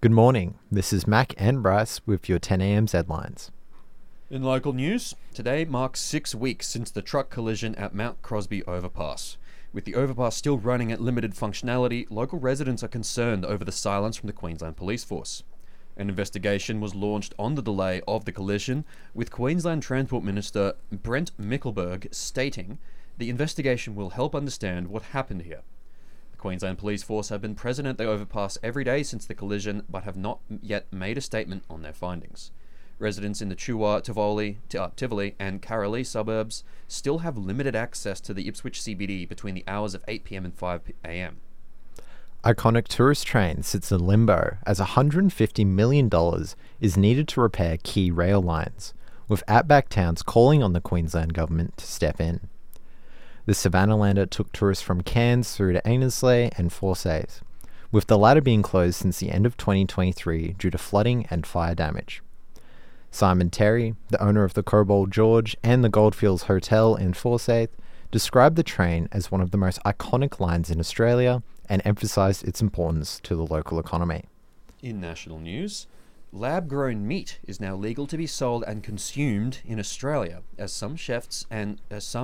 Good morning. This is Mac and Bryce with your 10 a.m. headlines. In local news, today marks 6 weeks since the truck collision at Mount Crosby Overpass. With the overpass still running at limited functionality, local residents are concerned over the silence from the Queensland Police Force. An investigation was launched on the delay of the collision, with Queensland Transport Minister Brent Mickelberg stating the investigation will help understand what happened here. The Queensland Police Force have been present at the overpass every day since the collision, but have not yet made a statement on their findings. Residents in the Chuar, Tivoli and Karalee suburbs still have limited access to the Ipswich CBD between the hours of 8 p.m. and 5 a.m. Iconic tourist train sits in limbo as $150 million is needed to repair key rail lines, with outback towns calling on the Queensland government to step in. The Savannah-lander took tourists from Cairns through to Ainsley and Forsyth, with the latter being closed since the end of 2023 due to flooding and fire damage. Simon Terry, the owner of the Cobalt George and the Goldfields Hotel in Forsyth, described the train as one of the most iconic lines in Australia and emphasised its importance to the local economy. In national news, lab-grown meat is now legal to be sold and consumed in Australia, as some chefs and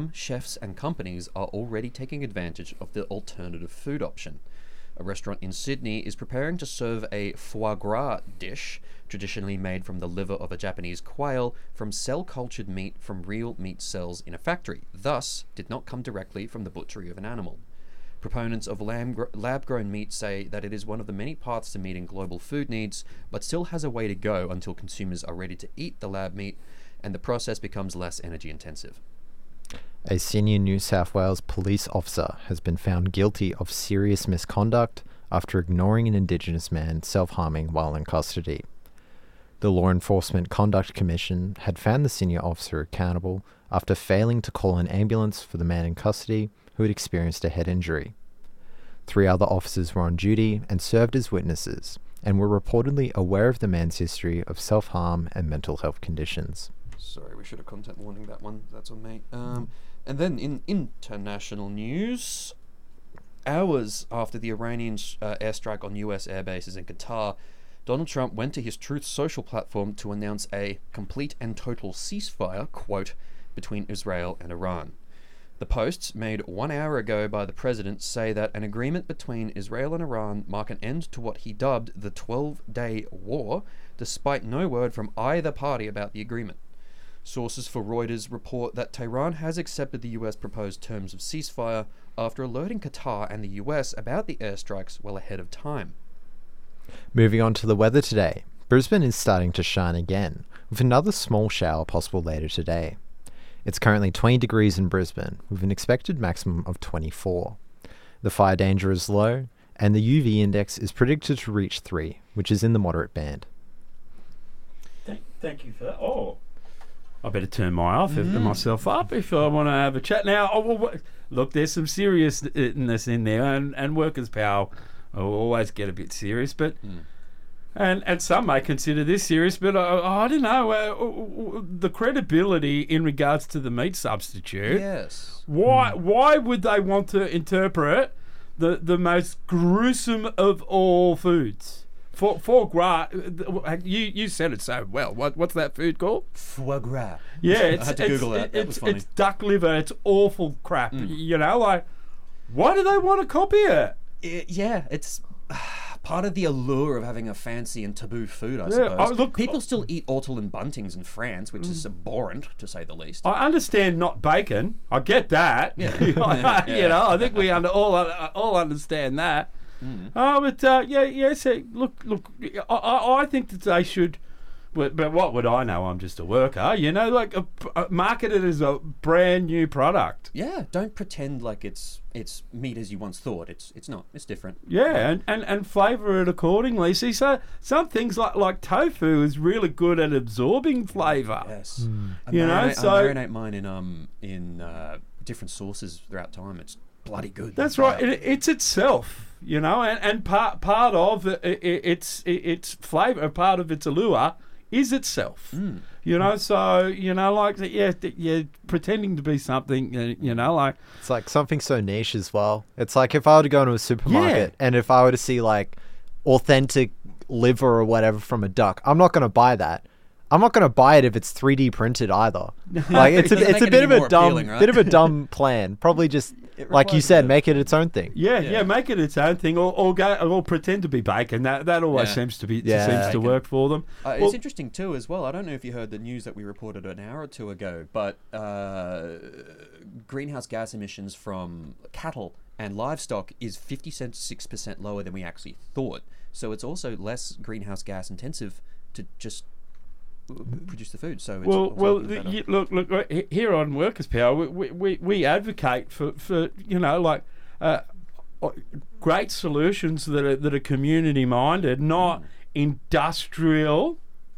companies are already taking advantage of the alternative food option. A restaurant in Sydney is preparing to serve a foie gras dish, traditionally made from the liver of a Japanese quail, from cell-cultured meat from real meat cells in a factory, thus did not come directly from the butchery of an animal. Proponents of lab-grown meat say that it is one of the many paths to meeting global food needs, but still has a way to go until consumers are ready to eat the lab meat and the process becomes less energy intensive. A senior New South Wales police officer has been found guilty of serious misconduct after ignoring an Indigenous man self-harming while in custody. The Law Enforcement Conduct Commission had found the senior officer accountable after failing to call an ambulance for the man in custody who had experienced a head injury. 3 other officers were on duty and served as witnesses, and were reportedly aware of the man's history of self-harm and mental health conditions. Sorry, we should have content warning that one. That's on me. And then in international news, hours after the Iranian airstrike on US airbases in Qatar, Donald Trump went to his Truth Social platform to announce a complete and total ceasefire, quote, between Israel and Iran. The posts made 1 hour ago by the president say that an agreement between Israel and Iran mark an end to what he dubbed the 12-day war, despite no word from either party about the agreement. Sources for Reuters report that Tehran has accepted the US proposed terms of ceasefire after alerting Qatar and the US about the airstrikes well ahead of time. Moving on to the weather today, Brisbane is starting to shine again, with another small shower possible later today. It's currently 20 degrees in Brisbane, with an expected maximum of 24. The fire danger is low, and the UV index is predicted to reach 3, which is in the moderate band. Thank you for that. Oh, I better turn myself up if I want to have a chat. Now, look, there's some seriousness in there, and workers' power will always get a bit serious, but... And some may consider this serious, but I don't know, the credibility in regards to the meat substitute. Yes. Why would they want to interpret the most gruesome of all foods? Foie gras, you said it so well. What's that food called? Foie gras. Yeah, I had to Google that. That was funny. It's duck liver. It's awful crap. You know, like, why do they want to copy it? It's... part of the allure of having a fancy and taboo food, I suppose. People still eat ortolan buntings in France, which is abhorrent, to say the least. I understand not bacon. I get that. Yeah. You know, I think we all understand that. But so look. I think that they should. But what would I know? I'm just a worker. You know, like market it as a brand new product. Yeah, don't pretend like it's meat as you once thought. It's not. It's different. Yeah, and flavour it accordingly. See, so some things like tofu is really good at absorbing flavour. Yes. I marinate mine in different sauces throughout time. It's bloody good. That's right. It's itself, you know, and part of its flavour, part of its allure is itself. You know, so, you know, like, yeah, pretending to be something, you know, like... It's like something so niche as well. It's like if I were to go into a supermarket and if I were to see, like, authentic liver or whatever from a duck. I'm not going to buy that. I'm not going to buy it if it's 3D printed either. Like it's Doesn't a make it bit of any a more dumb appealing, right? bit of a dumb plan. Probably just like you requires a said, bit- make it its own thing. Yeah, make it its own thing, or pretend to be bacon. That always Yeah. seems to be Yeah. seems to Bacon. work for them. It's Well, interesting too as well. I don't know if you heard the news that we reported an hour or two ago, but greenhouse gas emissions from cattle and livestock is 56% lower than we actually thought. So it's also less greenhouse gas intensive to just produce the food. So it's also looking better. look. Here on Workers' Power, we advocate for great solutions that are community minded, not industrial.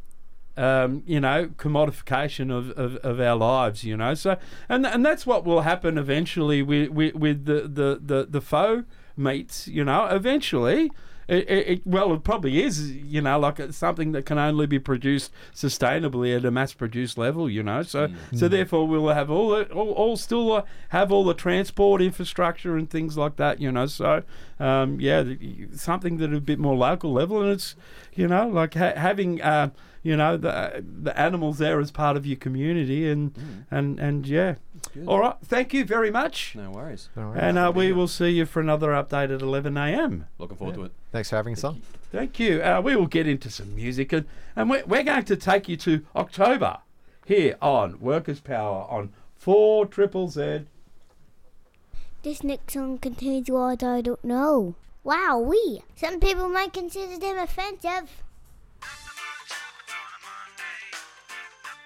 Commodification of our lives. So and that's what will happen eventually with the faux meats. Eventually. It probably is, like it's something that can only be produced sustainably at a mass-produced level, So therefore we'll have still have all the transport infrastructure and things like that, So something that is a bit more local level, and it's, like having the animals there as part of your community, and yeah. Good. All right, thank you very much. No worries. And we will see you for another update at 11 a.m. Looking forward to it. Thanks for having us on. Thank you. We will get into some music, and we're going to take you to October here on Workers' Power on 4ZZZ. This next song contains words I don't know. Wowee! Some people might consider them offensive.